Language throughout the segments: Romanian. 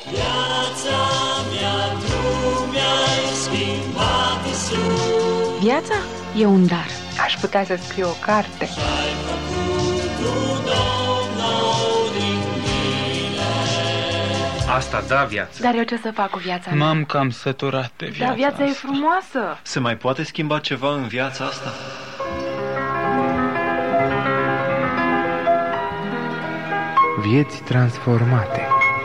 Viața mea, tu mi-ai schimbat, Iisus. Viața e un dar. Aș putea să scriu o carte. Și-ai făcut un om nou din mine. Asta da viață. Dar eu ce să fac cu viața mea? M-am cam săturat de viața Dar viața e asta. frumoasă. Se mai poate schimba ceva în viața asta? Vieți transformate.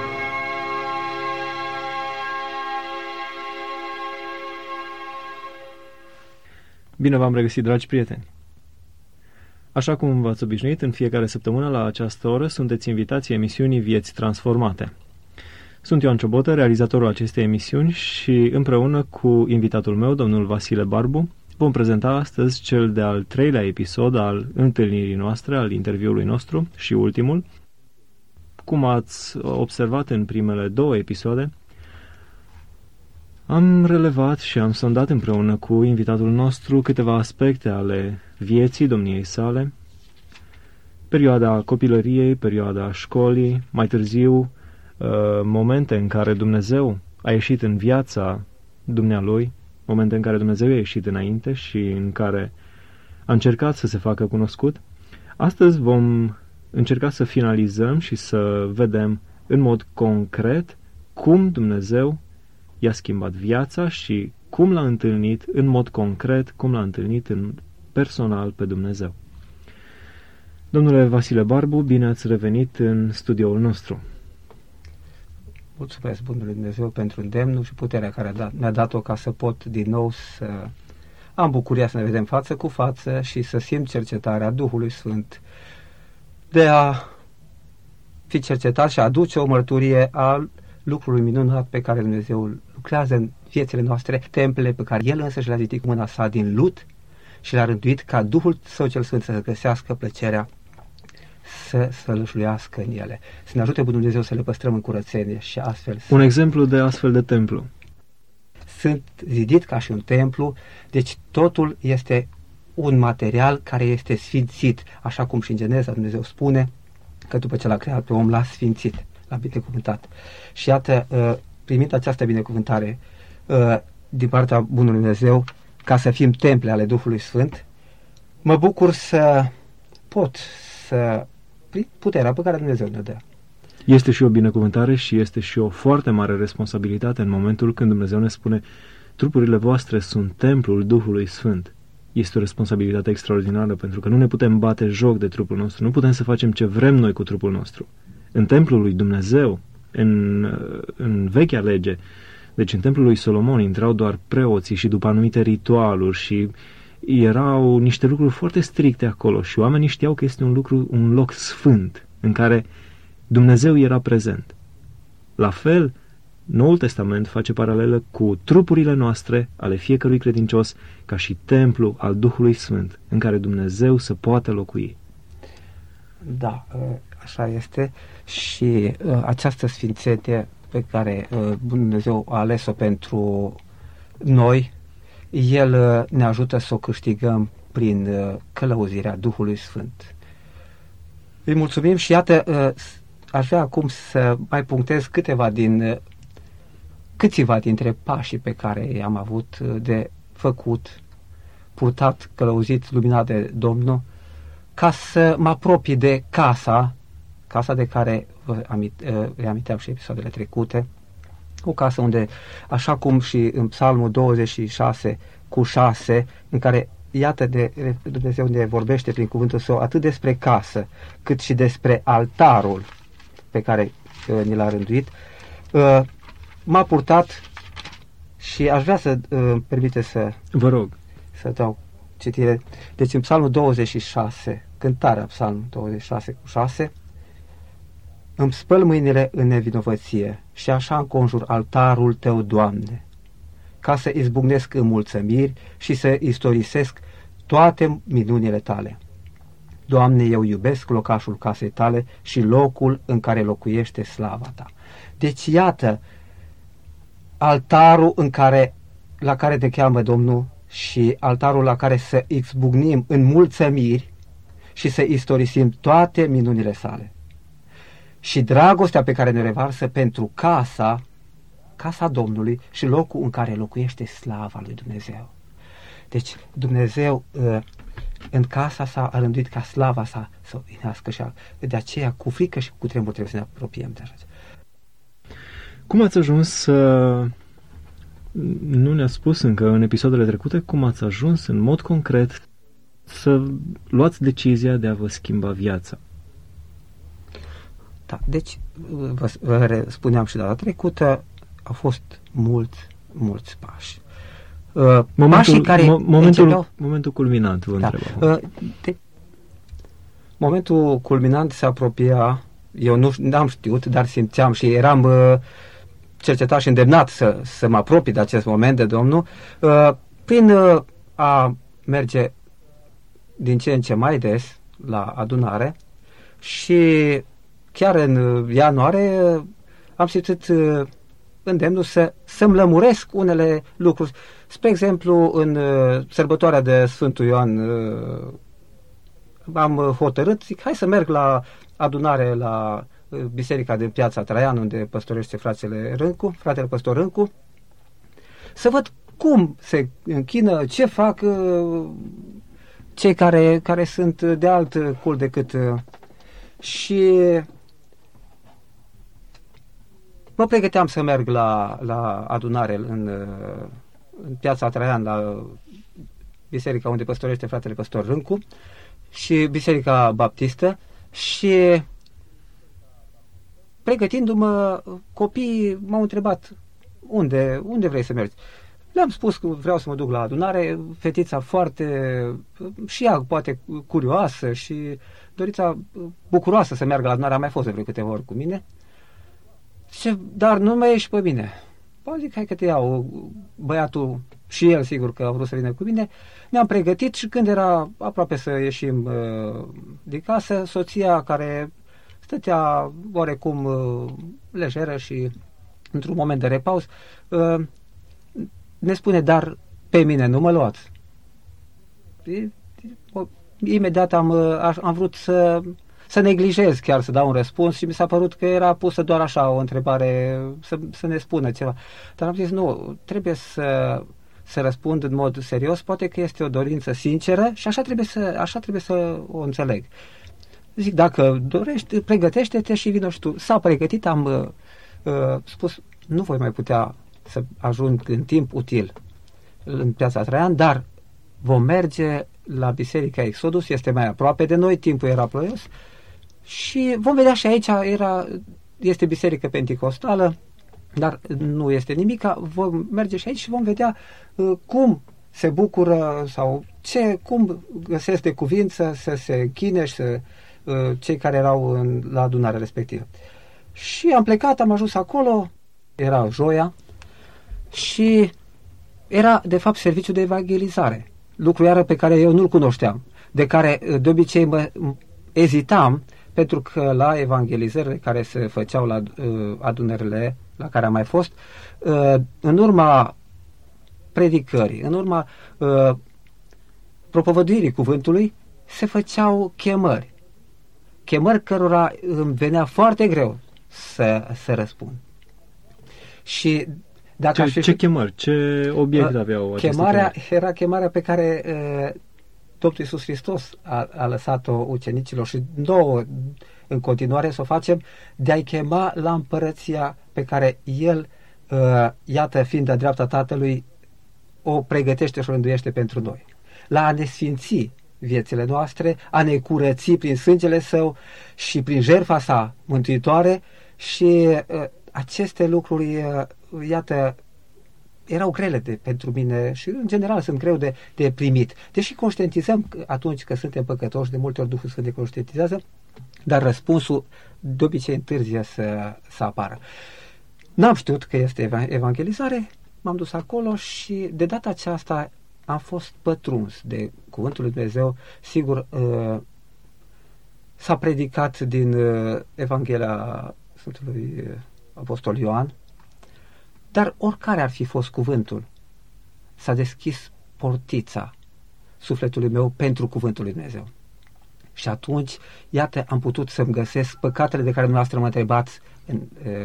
Bine v-am regăsit, dragi prieteni! Așa cum v-ați obișnuit, în fiecare săptămână la această oră sunteți invitații emisiunii Vieți Transformate. Sunt Ioan Ciobotă, realizatorul acestei emisiuni și împreună cu invitatul meu, domnul Vasile Barbu, vom prezenta astăzi cel de-al 3-lea episod al întâlnirii noastre, al interviului nostru și ultimul. Cum ați observat în primele 2 episoade, am relevat și am sondat împreună cu invitatul nostru câteva aspecte ale vieții domniei sale, perioada copilăriei, perioada școlii, mai târziu momente în care Dumnezeu a ieșit în viața dumnealui, momente în care Dumnezeu a ieșit înainte și în care a încercat să se facă cunoscut. Astăzi vom încerca să finalizăm și să vedem în mod concret cum Dumnezeu i-a schimbat viața și cum l-a întâlnit în mod concret, cum l-a întâlnit în personal pe Dumnezeu. Domnule Vasile Barbu, bine ați revenit în studioul nostru. Mulțumesc Bunului Dumnezeu pentru îndemnul și puterea care mi-a dat-o ca să pot din nou să am bucuria să ne vedem față cu față și să simt cercetarea Duhului Sfânt de a fi cercetat și a aduce o mărturie a lucrului minunat pe care Dumnezeu lucrează în viețile noastre, templele pe care El însăși le-a zidit cu mâna sa din lut și le-a rânduit ca Duhul Său cel Sfânt să găsească plăcerea să sălășluiască în ele. Să ne ajute Bunul Dumnezeu să le păstrăm în curățenie și astfel Un exemplu de astfel de templu. Sunt zidit ca și un templu, deci totul este un material care este sfințit, așa cum și în Geneza Dumnezeu spune că după ce l-a creat pe om l-a sfințit, l-a binecuvântat. Și iată, primind această binecuvântare din partea Bunului Dumnezeu, ca să fim temple ale Duhului Sfânt, mă bucur să pot să, prin puterea pe care Dumnezeu ne dă. Este și o binecuvântare și este și o foarte mare responsabilitate în momentul când Dumnezeu ne spune: trupurile voastre sunt templul Duhului Sfânt. Este o responsabilitate extraordinară, pentru că nu ne putem bate joc de trupul nostru, nu putem să facem ce vrem noi cu trupul nostru. În templul lui Dumnezeu, în vechea lege, deci în templul lui Solomon, intrau doar preoții și după anumite ritualuri și erau niște lucruri foarte stricte acolo și oamenii știau că este un loc sfânt în care Dumnezeu era prezent. La fel, Noul Testament face paralelă cu trupurile noastre, ale fiecărui credincios, ca și templu al Duhului Sfânt, în care Dumnezeu să poată locui. Da, așa este și această sfințenie pe care Dumnezeu a ales-o pentru noi, El ne ajută să o câștigăm prin călăuzirea Duhului Sfânt. Îi mulțumim și iată, aș vrea acum să mai punctez câțiva dintre pașii pe care i-am avut de făcut, purtat, călăuzit, luminat de Domnul, ca să mă apropii de casa de care vă reaminteam și episoadele trecute, o casă unde, așa cum și în Psalmul 26:6, în care, iată, Dumnezeu ne vorbește prin cuvântul Său atât despre casă, cât și despre altarul pe care ni l-a rânduit, m-a purtat și aș vrea să îmi permite să... Vă rog. Să dau citire. Deci în Psalmul 26, cântarea Psalmul 26:6, îmi spăl mâinile în nevinovăție și așa înconjur altarul Tău, Doamne, ca să izbucnesc în mulțămiri și să istorisesc toate minunile Tale. Doamne, eu iubesc locașul casei Tale și locul în care locuiește slava Ta. Deci iată altarul la care te cheamă Domnul și altarul la care să izbucnim în mulțămiri și să istorisim toate minunile Sale. și dragostea pe care ne revarsă pentru casa Domnului și locul în care locuiește slava lui Dumnezeu. Deci Dumnezeu în casa sa a rânduit ca slava sa să uinească și de aceea cu frică și cu tremur trebuie să ne apropiem de așa. Cum ați ajuns să... Nu ne-a spus încă în episoadele trecute cum ați ajuns în mod concret să luați decizia de a vă schimba viața. Da, deci vă spuneam și data trecută, au fost mulți pași. Momentul culminant, vă întrebam. Momentul culminant se apropia, eu n-am știut, dar simțeam și eram cercetat și îndemnat să mă apropii de acest moment de Domnul, prin a merge din ce în ce mai des la adunare și chiar în ianuarie am simțit îndemnul să-mi lămuresc unele lucruri. Spre exemplu, în sărbătoarea de Sfântul Ioan am hotărât, zic, hai să merg la adunare la biserica din Piața Traian, unde păstorește fratele păstor Râncu, să văd cum se închină, ce fac cei care sunt de alt cult decât... Și mă pregăteam să merg la adunare în Piața Traian, la biserica unde păstorește fratele păstor Râncu și biserica baptistă, și pregătindu-mă, copiii m-au întrebat unde vrei să mergi. Le-am spus că vreau să mă duc la adunare, fetița foarte, și ea poate curioasă și Dorița bucuroasă să meargă la adunare, a mai fost de vreo câteva ori cu mine. Zice, dar nu mai ești pe mine. Bă, zic, hai că te iau. Băiatul și el, sigur că a vrut să vină cu mine. Ne-am pregătit și când era aproape să ieșim din casă, soția, care stătea oarecum lejeră și într-un moment de repaus, ne spune, dar pe mine nu mă luați. Imediat am vrut să neglijez, chiar să dau un răspuns, și mi s-a părut că era pusă doar așa o întrebare, să ne spună ceva. Dar am zis, nu, trebuie să răspund în mod serios, poate că este o dorință sinceră și așa trebuie să o înțeleg. Zic, dacă dorești, pregătește-te și vină și tu. S-a pregătit, am spus, nu voi mai putea să ajung în timp util în Piața Traian, dar vom merge la Biserica Exodus, este mai aproape de noi, timpul era ploios, și vom vedea și aici, este biserică penticostală, dar nu este nimica, vom merge și aici și vom vedea cum se bucură sau cum găsesc de cuvință să se închine și cei care erau la adunare respectivă. Și am plecat, am ajuns acolo, era joia și era de fapt serviciul de evangelizare, lucru iară pe care eu nu-l cunoșteam, de care de obicei ezitam, pentru că la evangelizările care se făceau la adunările la care am mai fost, în urma predicării, în urma propovăduirii cuvântului, se făceau chemări cărora îmi venea foarte greu să răspund. Și dacă ce chemări, ce obiect aveau aceste chemări? Era chemarea pe care Domnul Iisus Hristos a lăsat-o ucenicilor și nouă în continuare să o facem, de a-i chema la împărăția pe care El, iată, fiind de dreapta Tatălui, o pregătește și o rânduiește pentru noi. La a ne sfinți viețile noastre, a ne curăți prin sângele Său și prin jertfa Sa mântuitoare, și aceste lucruri, iată, erau grele pentru mine și în general sunt greu de primit. Deși conștientizăm atunci că suntem păcătoși, de multe ori Duhul Sfânt ne conștientizează, dar răspunsul de obicei întârzie să apară. N-am știut că este evangelizare, m-am dus acolo și de data aceasta am fost pătruns de Cuvântul lui Dumnezeu. Sigur, s-a predicat din Evanghelia Sfântului Apostol Ioan, dar oricare ar fi fost cuvântul, s-a deschis portița sufletului meu pentru Cuvântul lui Dumnezeu. Și atunci, iată, am putut să-mi găsesc păcatele de care dumneavoastră mă întrebați în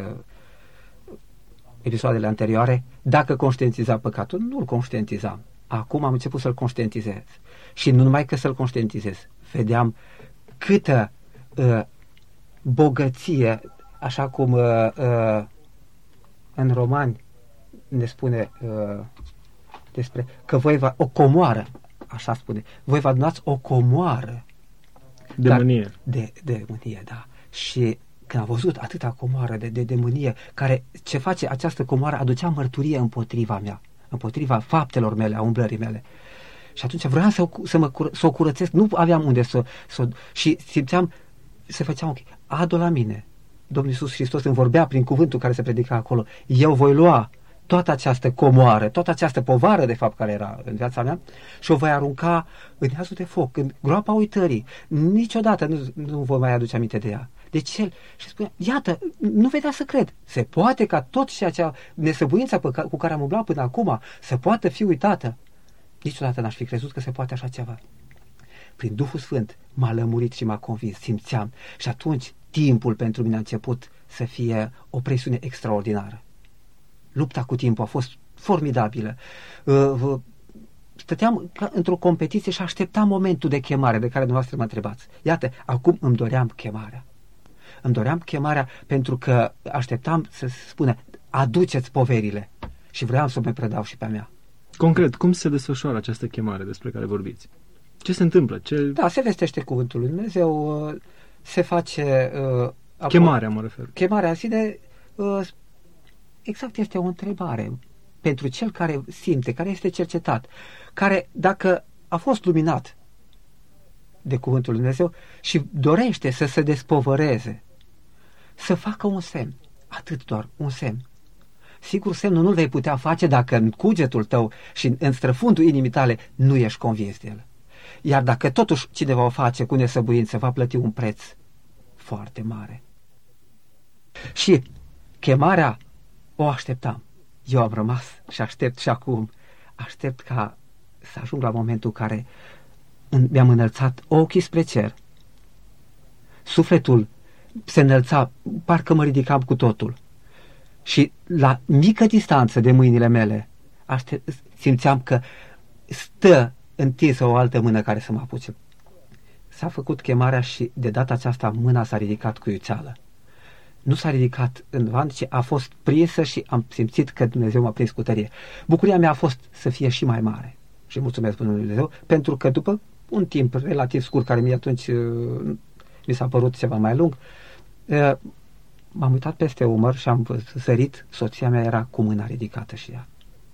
episoadele anterioare, dacă conștientiza păcatul. Nu-l conștientizam. Acum am început să-l conștientizez. Și nu numai că să-l conștientizez, vedeam câtă bogăție, așa cum în Romani ne spune despre că voi o comoară, așa spune, voi vă adunați o comoară de mânie. De mânie, da. Și când am văzut atâta comoară de mânie, care ce face această comoară, aducea mărturie împotriva mea, împotriva faptelor mele, a umblării mele. Și atunci vreau să o curățesc, nu aveam unde și simțeam, se făcea adu la mine. Domnul Iisus Hristos îmi vorbea prin cuvântul care se predica acolo. Eu voi lua toată această comoară, toată această povară, de fapt, care era în viața mea și o voi arunca în iazul de foc, în groapa uitării. Niciodată nu vă mai aduce aminte de ea. Deci el și spunea, iată, nu vedea să cred. Se poate ca tot și acea nesăbuință cu care am umblat până acum să poată fi uitată. Niciodată n-aș fi crezut că se poate așa ceva. Prin Duhul Sfânt m-a lămurit și m-a convins, simțeam. Și atunci timpul pentru mine a început să fie o presiune extraordinară. Lupta cu timpul a fost formidabilă. Stăteam într-o competiție și așteptam momentul de chemare de care dumneavoastră mă întrebați. Iată, acum îmi doream chemarea. Îmi doream chemarea pentru că așteptam să spună, aduceți poverile. Și vreau să mă predau și pe a mea. Concret, cum se desfășoară această chemare despre care vorbiți? Ce se întâmplă? Da, se vestește cuvântul lui Dumnezeu, se face... chemarea, mă refer. Chemarea în sine, exact, este o întrebare pentru cel care simte, care este cercetat, care, dacă a fost luminat de cuvântul lui Dumnezeu și dorește să se despovăreze, să facă un semn, atât doar, un semn. Sigur, semnul nu-l vei putea face dacă în cugetul tău și în străfundul inimii tale nu ești convins de el. Iar dacă totuși cineva o face cu nesăbuință, va plăti un preț foarte mare. Și chemarea o așteptam. Eu am rămas și aștept și acum. Aștept ca să ajung la momentul în care mi-am înălțat ochii spre cer. Sufletul se înălța, parcă mă ridicam cu totul. Și la mică distanță de mâinile mele simțeam că stă întinsă o altă mână care să mă apuce. S-a făcut chemarea și de data aceasta mâna s-a ridicat cu iuțeală. Nu s-a ridicat în van, ci a fost prinsă și am simțit că Dumnezeu m-a prins cu tărie. Bucuria mea a fost să fie și mai mare. Și mulțumesc Bunului Dumnezeu, pentru că după un timp relativ scurt, care mie atunci mi s-a părut ceva mai lung, m-am uitat peste umăr și am sărit, soția mea era cu mâna ridicată și ea.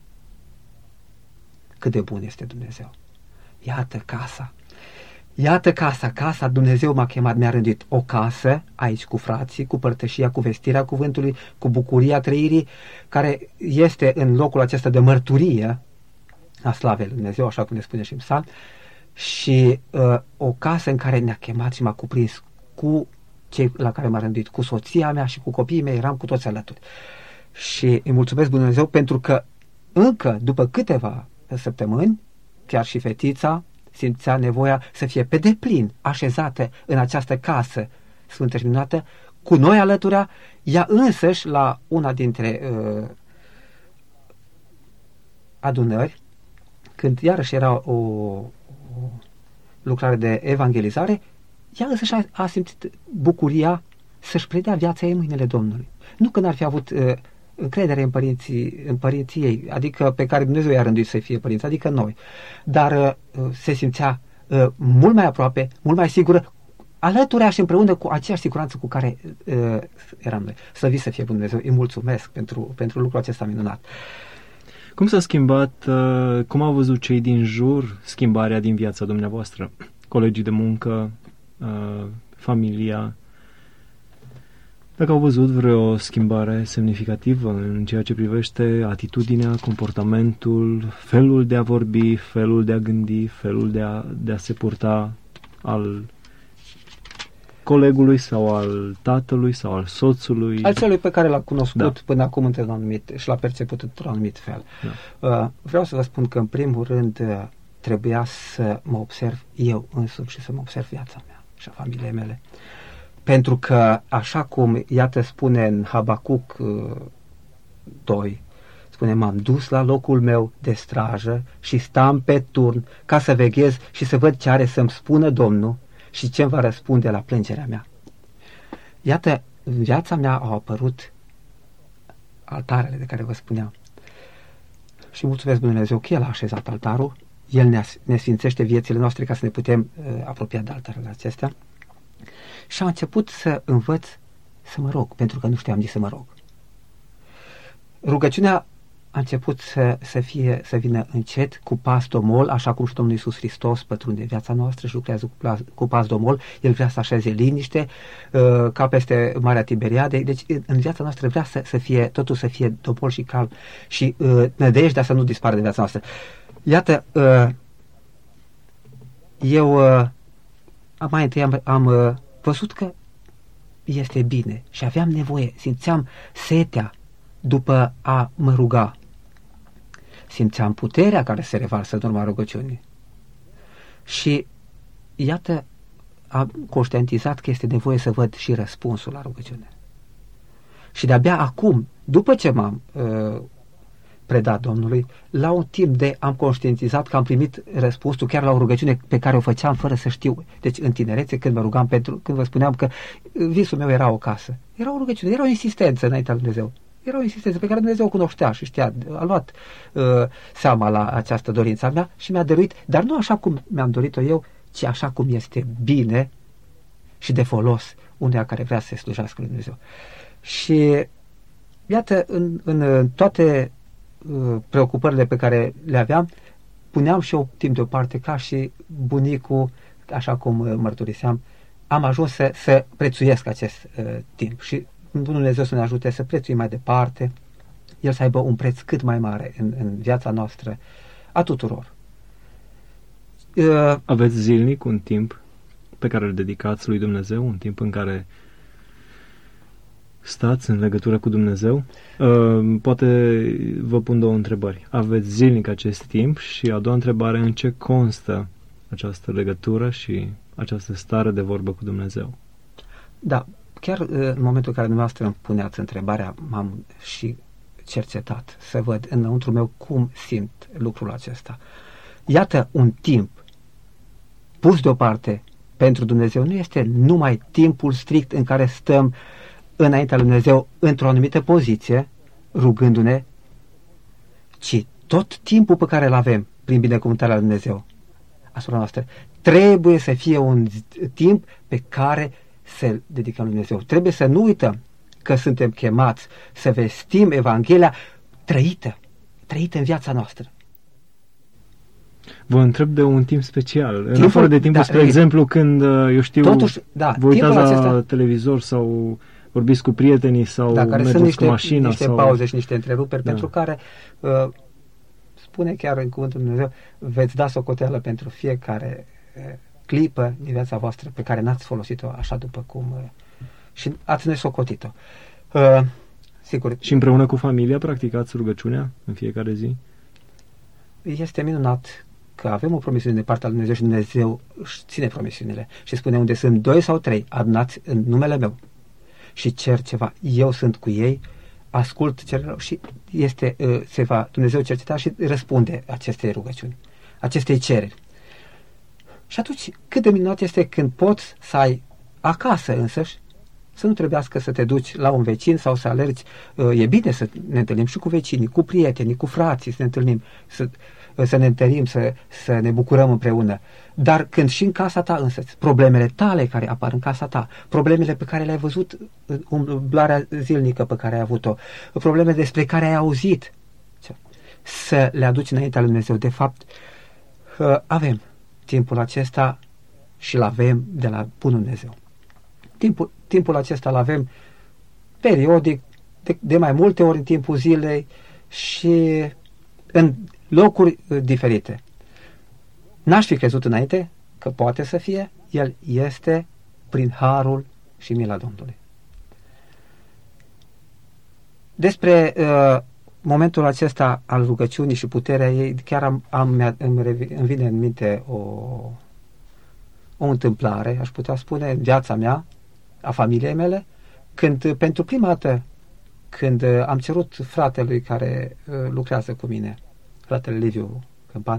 Cât de bun este Dumnezeu! Iată casa! Iată casa, Dumnezeu m-a chemat, mi-a rândit o casă aici cu frații, cu părtășia, cu vestirea cuvântului, cu bucuria trăirii, care este în locul acesta de mărturie a slavei lui Dumnezeu, așa cum ne spune și în Psalm, și o casă în care ne-a chemat și m-a cuprins cu cei la care m-a rânduit, cu soția mea și cu copiii mei, eram cu toți alături. Și îi mulțumesc Dumnezeu pentru că încă după câteva săptămâni, chiar și fetița simțea nevoia să fie pe deplin așezată în această casă sfântă și minunată, cu noi alăturea, ea însăși la una dintre adunări, când iarăși era o lucrare de evangelizare, ea însăși a simțit bucuria să-și predea viața ei în mâinile Domnului. Nu că n-ar fi avut încredere în părinții ei, adică pe care Dumnezeu i-a rânduit să fie părinți, adică noi. Dar se simțea mult mai aproape, mult mai sigură, alăturea și împreună cu aceeași siguranță cu care eram noi. Slăvit să fie Dumnezeu, îi mulțumesc pentru lucrul acesta minunat. Cum s-a schimbat, cum au văzut cei din jur schimbarea din viața dumneavoastră? Colegii de muncă, familia? Dacă au văzut vreo schimbare semnificativă în ceea ce privește atitudinea, comportamentul, felul de a vorbi, felul de a gândi, felul de a se purta al colegului sau al tatălui sau al soțului. Al celui pe care l-a cunoscut până acum într-un anumit și l-a perceput într-un anumit fel. Da. Vreau să vă spun că în primul rând trebuia să mă observ eu însumi și să mă observ viața mea. și a familiei mele. Pentru că, așa cum, iată, spune în Habacuc 2, spune, m-am dus la locul meu de strajă și stam pe turn ca să veghez și să văd ce are să-mi spună Domnul și ce-mi va răspunde la plângerea mea. Iată, în viața mea au apărut altarele de care vă spuneam. Și mulțumesc Dumnezeu că El a așezat altarul, El ne sfințește viețile noastre ca să ne putem apropia de altarele acestea. Și am început să învăț să mă rog, pentru că nu știam nici să mă rog. Rugăciunea a început să vină încet, cu pas domol, așa cum și Domnul Iisus Hristos pătrunde viața noastră și lucrează cu pas domol. El vrea să așeze liniște, ca peste Marea Tiberiade. Deci în viața noastră vrea totul să fie domol și calm și nădejdea să nu dispară de viața noastră. Iată, eu mai întâi am văzut că este bine și aveam nevoie, simțeam setea după a mă ruga. Simțeam puterea care se revarsă în urma rugăciunii. Și iată, am conștientizat că este nevoie să văd și răspunsul la rugăciune. Și de-abia acum, după ce m-am predat Domnului, la un timp am conștientizat că am primit răspunsul chiar la o rugăciune pe care o făceam fără să știu. Deci în tinerețe, când mă rugam când vă spuneam că visul meu era o casă, era o rugăciune, era o insistență înaintea lui Dumnezeu. Era o insistență pe care Dumnezeu o cunoștea și știa, a luat seama la această dorință a mea și mi-a dăruit, dar nu așa cum mi-am dorit-o eu, ci așa cum este bine și de folos uneia care vrea să se slujească lui Dumnezeu. Și iată, în toate preocupările pe care le aveam, puneam și eu timp deoparte, ca și bunicul, așa cum mărturiseam, am ajuns să prețuiesc acest timp și Dumnezeu să ne ajute să prețuim mai departe, El să aibă un preț cât mai mare în viața noastră a tuturor. Aveți zilnic un timp pe care îl dedicați lui Dumnezeu, un timp în care stați în legătură cu Dumnezeu? Poate vă pun două întrebări. Aveți zilnic acest timp? Și a doua întrebare, în ce constă această legătură și această stare de vorbă cu Dumnezeu? Da, chiar în momentul în care dumneavoastră îmi puneați întrebarea, m-am și cercetat să văd înăuntru meu cum simt lucrul acesta. Iată, un timp pus deoparte pentru Dumnezeu nu este numai timpul strict în care stăm înaintea lui Dumnezeu într-o anumită poziție, rugându-ne, ci tot timpul pe care îl avem prin binecuvântarea lui Dumnezeu asupra noastră trebuie să fie un timp pe care să dedicăm lui Dumnezeu. Trebuie să nu uităm că suntem chemați să vestim Evanghelia trăită în viața noastră. Vă întreb de un timp special. În afară de timpul, spre exemplu, când, eu știu, totuși, vă uitați la televizor sau vorbiți cu prietenii sau mergeți cu mașina. Niște pauze și niște întreruperi pentru care spune chiar în cuvântul Dumnezeu, veți da socoteală pentru fiecare clipă din viața voastră pe care n-ați folosit-o așa după cum și ați nesocotit-o. Sigur. Și împreună cu familia practicați rugăciunea în fiecare zi? Este minunat că avem o promisiune de partea lui Dumnezeu și Dumnezeu își ține promisiunile și spune, unde sunt 2 sau 3 adunați în numele meu și cer ceva, eu sunt cu ei, ascult cererea și Dumnezeu cerceta și răspunde acestei rugăciuni, acestei cereri. Și atunci, cât de minunat este când poți să ai acasă însăși, să nu trebuiască să te duci la un vecin sau să alergi. E bine să ne întâlnim și cu vecinii, cu prietenii, cu frații, să ne întâlnim, să ne întărim, să ne bucurăm împreună. Dar când și în casa ta însăți, problemele tale care apar în casa ta, problemele pe care le-ai văzut, umblarea zilnică pe care ai avut-o, problemele despre care ai auzit, să le aduci înaintea lui Dumnezeu. De fapt, avem timpul acesta și l-avem de la bunul Dumnezeu. Timpul acesta îl avem periodic, de mai multe ori în timpul zilei și în locuri diferite. N-aș fi crezut înainte că poate să fie, el este prin harul și mila Domnului. Despre momentul acesta al rugăciunii și puterea ei, chiar îmi vine în minte o o întâmplare, aș putea spune, în viața mea, a familiei mele, când pentru prima dată, când am cerut fratelui care lucrează cu mine, fratele Liviu Câmpan,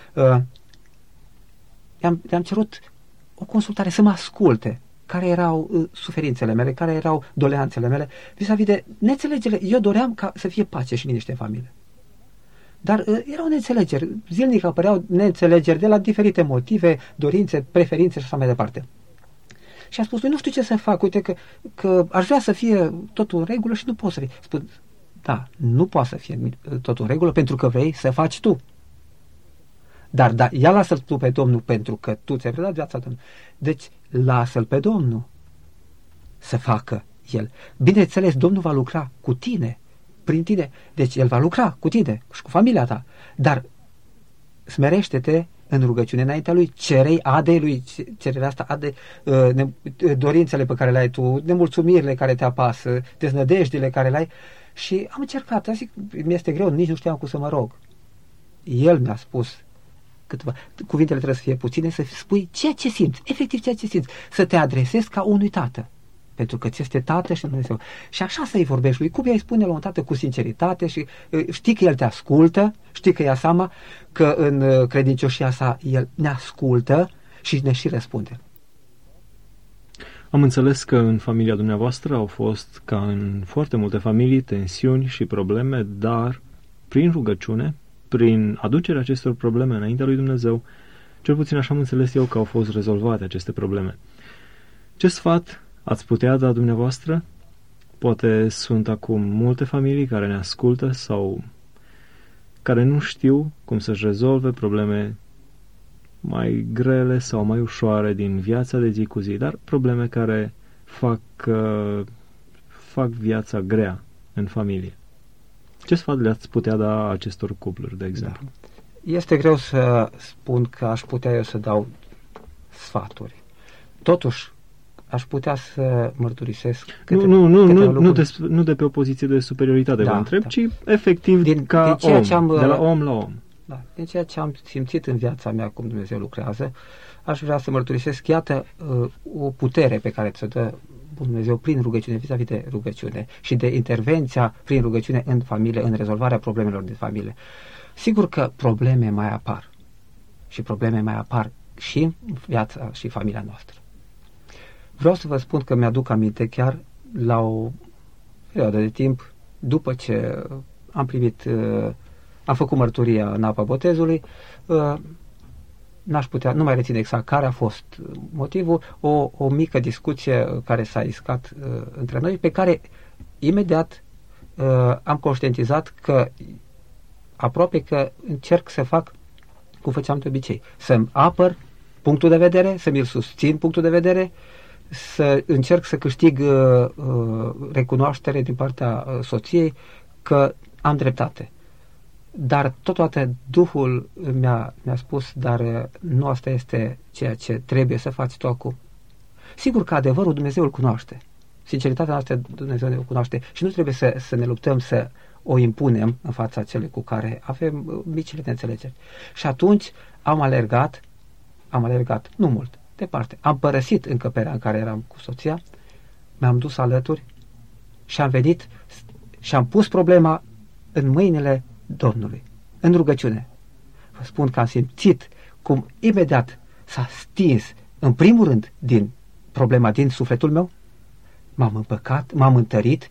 i-am cerut o consultare, să mă asculte care erau suferințele mele, care erau doleanțele mele, vis-a-vis de neînțelegere. Eu doream ca să fie pace și liniște în familie. Dar erau neînțelegeri. Zilnic apăreau neînțelegeri de la diferite motive, dorințe, preferințe și așa mai departe. Și a spus, nu știu ce să fac, uite că aș vrea să fie totul în regulă și nu pot să fie. Spun, da, nu poate să fie totul în regulă pentru că vrei să faci tu. Dar ia lasă-l tu pe Domnul pentru că tu ți-ai predat viața Domnului. Deci lasă-l pe Domnul să facă El. Bineînțeles, Domnul va lucra cu tine, prin tine. Deci El va lucra cu tine și cu familia ta. Dar smerește-te în rugăciune înaintea Lui, cerei adei Lui, cererea asta ade dorințele pe care le ai tu, nemulțumirile care te apasă, deznădejdile care le ai. Și am încercat, zic, mi-este greu, nici nu știam cum să mă rog. El mi-a spus câteva cuvintele trebuie să fie puține, să spui ceea ce simți, efectiv ceea ce simți, să te adresezi ca unui tată, pentru că ți este tată și Dumnezeu. Și așa să-i vorbești lui, cum i-ai spune la un tată cu sinceritate și știi că el te ascultă, știi că ia seama că în credincioșia sa el ne ascultă și ne și răspunde. Am înțeles că în familia dumneavoastră au fost, ca în foarte multe familii, tensiuni și probleme, dar prin rugăciune, prin aducerea acestor probleme înaintea lui Dumnezeu, cel puțin așa am înțeles eu că au fost rezolvate aceste probleme. Ce sfat ați putea da dumneavoastră? Poate sunt acum multe familii care ne ascultă sau care nu știu cum să-și rezolve probleme mai grele sau mai ușoare din viața de zi cu zi, dar probleme care fac viața grea în familie. Ce sfat le-ați putea da acestor cupluri, de exemplu? Da. Este greu să spun că aș putea eu să dau sfaturi. Totuși, aș putea să mărturisesc nu de pe o poziție de superioritate, vă întreb, ci efectiv de la om la om. Da, din ceea ce am simțit în viața mea, cum Dumnezeu lucrează, aș vrea să mărturisesc, iată, o putere pe care ți-o dă Dumnezeu prin rugăciune, vis-a-vis de rugăciune și de intervenția prin rugăciune în familie, în rezolvarea problemelor din familie. Sigur că probleme mai apar și în viața și familia noastră. Vreau să vă spun că mi-aduc aminte chiar la o perioadă de timp, după ce am făcut mărturia în apa botezului, nu mai rețin exact care a fost motivul, o mică discuție care s-a iscat între noi, pe care imediat am conștientizat că aproape că încerc să fac cum făceam de obicei, să-mi apăr punctul de vedere, să mi-l susțin punctul de vedere, să încerc să câștig recunoaștere din partea soției că am dreptate. Dar totodată Duhul mi-a spus, dar nu asta este ceea ce trebuie să faci tu acum. Sigur că adevărul Dumnezeu îl cunoaște. Sinceritatea noastră Dumnezeu ne cunoaște și nu trebuie să ne luptăm să o impunem în fața celui cu care avem micile neînțelegeri. Și atunci am alergat, nu mult, departe. Am părăsit încăperea în care eram cu soția, mi-am dus alături și am venit și am pus problema în mâinile Domnului, în rugăciune. Vă spun că am simțit cum imediat s-a stins, în primul rând, din problema din sufletul meu, m-am împăcat, m-am întărit,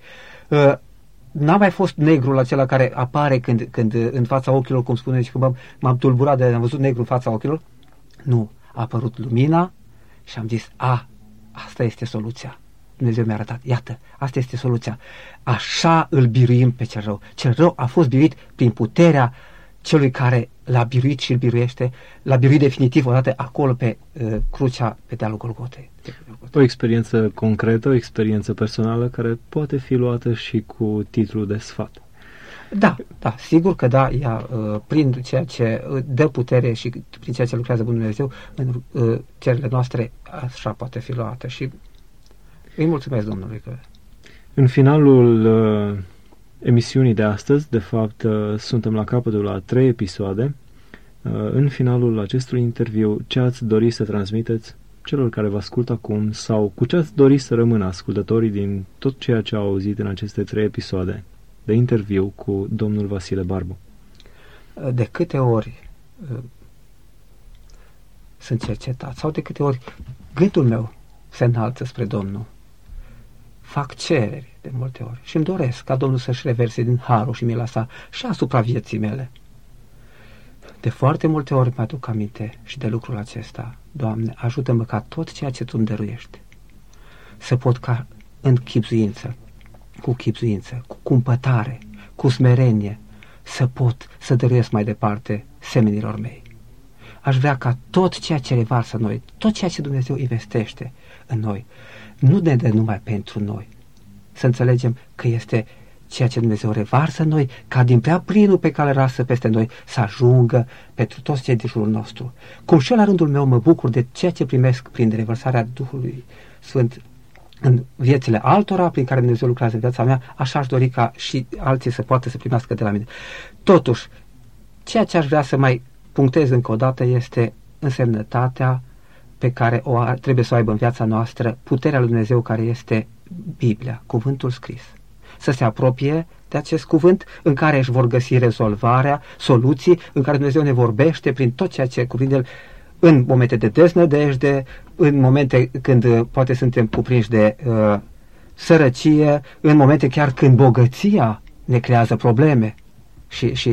n-a mai fost negrul acela care apare când în fața ochilor, cum spuneți, că m-am tulburat de am văzut negru în fața ochilor. Nu, a apărut lumina și am zis, asta este soluția. Dumnezeu mi-a arătat, iată, asta este soluția. Așa îl biruim pe cel rău. Cel rău a fost biruit prin puterea celui care l-a biruit și îl biruiește, l-a biruit definitiv odată acolo pe crucea pe dealul Golgotei. O experiență concretă, o experiență personală care poate fi luată și cu titlul de sfat. Da, sigur că da, ea prin ceea ce dă putere și prin ceea ce lucrează Bunul Dumnezeu în cererile noastre, așa poate fi luată și îi mulțumesc Domnului că... În finalul emisiunii de astăzi, de fapt, suntem la capătul la 3 episoade. În finalul acestui interviu, ce ați dori să transmiteți celor care vă ascultă acum sau cu ce ați dori să rămână ascultătorii din tot ceea ce au auzit în aceste 3 episoade de interviu cu domnul Vasile Barbu? De câte ori sunt cercetat sau de câte ori gândul meu se înalță spre Domnul, fac cereri de multe ori și îmi doresc ca Domnul să-și reverse din harul și mila sa și asupra vieții mele. De foarte multe ori mă aduc aminte și de lucrul acesta. Doamne, ajută-mă ca tot ceea ce Tu îmi dăruiești să pot ca în chibzuință, cu cumpătare, cu smerenie, să pot să dăruiesc mai departe semenilor mei. Aș vrea ca tot ceea ce revarsă noi, tot ceea ce Dumnezeu investește în noi, nu ne dă numai pentru noi. Să înțelegem că este ceea ce Dumnezeu revarsă în noi, ca din prea plinul pe care rasă peste noi să ajungă pentru toți cei din jurul nostru. Cum și eu la rândul meu mă bucur de ceea ce primesc prin revărsarea Duhului Sfânt în viețile altora, prin care Dumnezeu lucrează în viața mea, așa aș dori ca și alții să poată să primească de la mine. Totuși, ceea ce aș vrea să mai punctez încă o dată este însemnătatea pe care trebuie să o aibă în viața noastră puterea lui Dumnezeu, care este Biblia, cuvântul scris. Să se apropie de acest cuvânt în care își vor găsi rezolvarea, soluții, în care Dumnezeu ne vorbește prin tot ceea ce cuprinde El, în momente de deznădejde, în momente când poate suntem cuprinși de sărăcie, în momente chiar când bogăția ne creează probleme și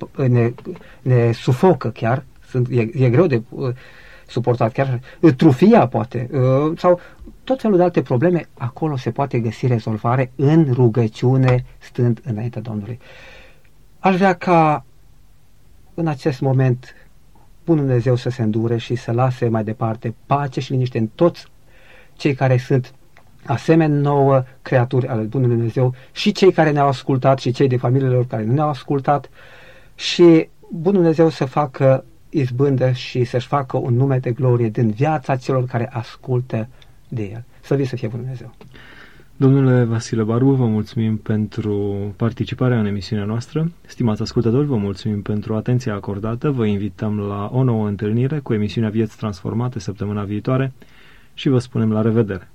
ne sufocă chiar, e greu de suportat, chiar trufia poate, sau tot felul de alte probleme, acolo se poate găsi rezolvare în rugăciune, stând înaintea Domnului. Aș vrea ca în acest moment Bunul Dumnezeu să se îndure și să lase mai departe pace și liniște în toți cei care sunt asemenea nouă creaturi ale Bunului Dumnezeu, și cei care ne-au ascultat și cei de familiile lor care nu ne-au ascultat, și Bunul Dumnezeu să facă izbândă și să-și facă un nume de glorie din viața celor care ascultă de El. Slăvit să fie Bunul Dumnezeu! Domnule Vasile Barbu, vă mulțumim pentru participarea în emisiunea noastră. Stimați ascultători, vă mulțumim pentru atenția acordată. Vă invităm la o nouă întâlnire cu emisiunea Vieți Transformate săptămâna viitoare și vă spunem la revedere!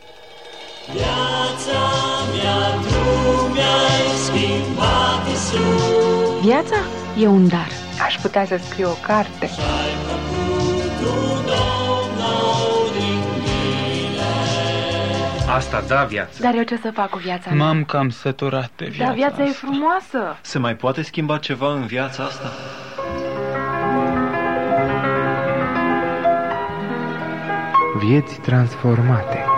Viața mea, Tu mi-ai schimbat, Iisus. Viața e un dar. Aș putea să scriu o carte. Ce-ai făcut Tu, Domnul, din mine. Asta da viață. Dar eu ce să fac cu viața mea? M-am cam săturat de viața Dar viața e asta. frumoasă. Se mai poate schimba ceva în viața asta? Vieți transformate.